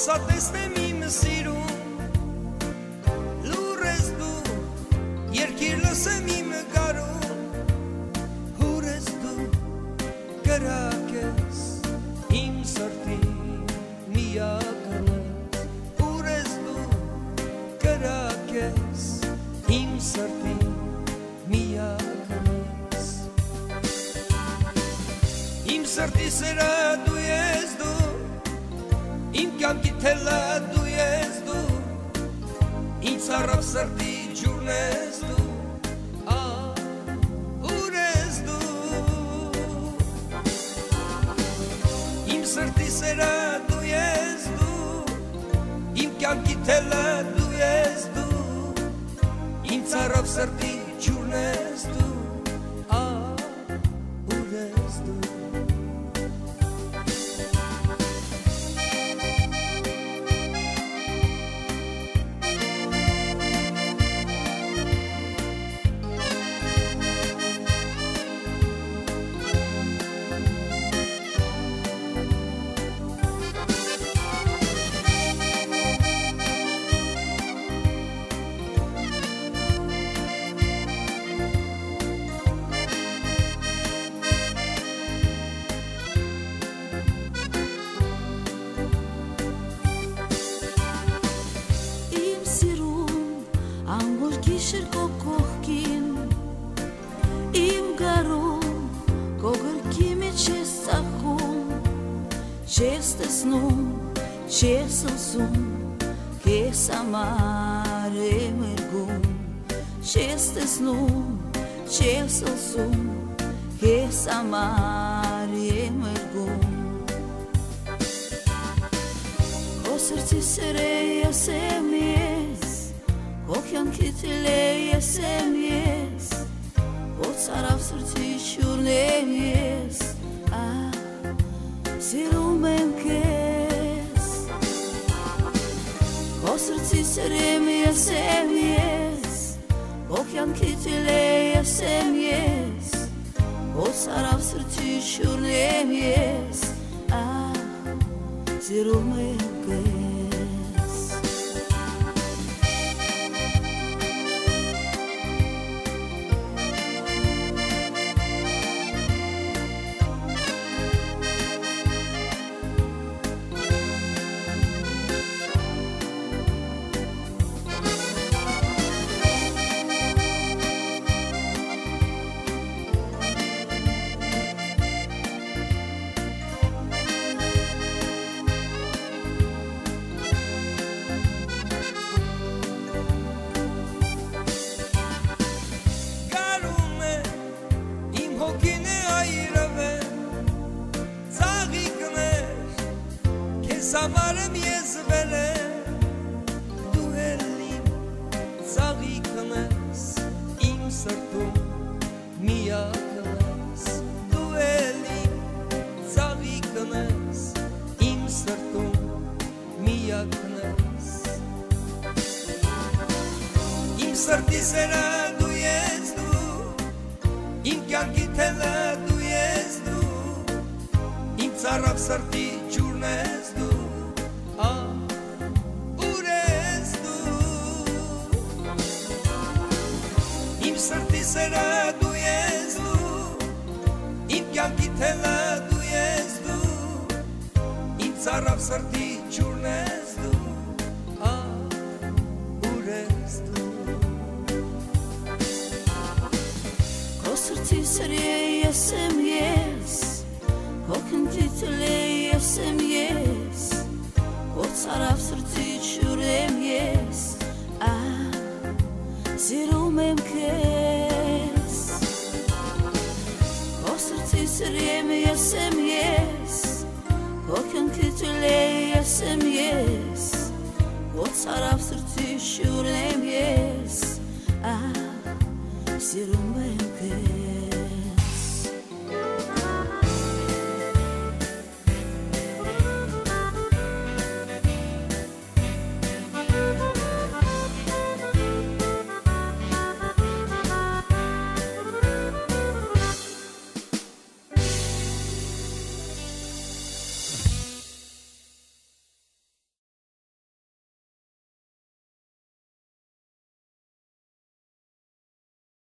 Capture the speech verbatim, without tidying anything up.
sa տեսնեմ իմ սիրուն լուր ես դու երկիր լսեմ իմ գարուն հուր ես դու կրակ ես իմ սրտի միակն հուր ես դու կրակ ես իմ սրտի միակն իմ սրտի սերը դու ես դու իմ կյանքի թելը դու ես դու ինձ առավ սրտի ջուրն ես դու ուր ես դու իմ սրտի սերը դու ես դու իմ կյանքի թելը դու ես դու ինձ առավ սրտի ջուրն ես դու ուր ես դու Գիշեր քո կողքին իմ գարուն քո գրքի մեջ ես ծաղկում չես տեսնում չես լսում քեզ համար եմ երգում չես տեսնում չես լսում քեզ համար եմ երգում քո սրտի սերը ես եմ ես Okyan kitile yesem yes O taraf sırtı şurnem yes Ah Sirumem kes O sırtı serem yesem yes Okyan kitile yesem yes O taraf sırtı şurnem yes Ah Sirumem kes Samarım yezbele Du elim Zagiknes İm sırtım Miyaknes Du elim Zagiknes İm sırtım Miyaknes İm sırtı sera du yezdu İm kyanki tele du yezdu İm taraf sırtı çurnezdu Srti sera du yes du Im kyanki tela du yes du Im tsarav srti churnes du Ures du Ko srti sera yesem yes Ko kyanki tela yesem yes Ko tsarav srti churnem yes Ah Sirumem kes O srti srem yesem yes Kokyan kitile yesem yes O taraf srti şurem yes Ah Sirumem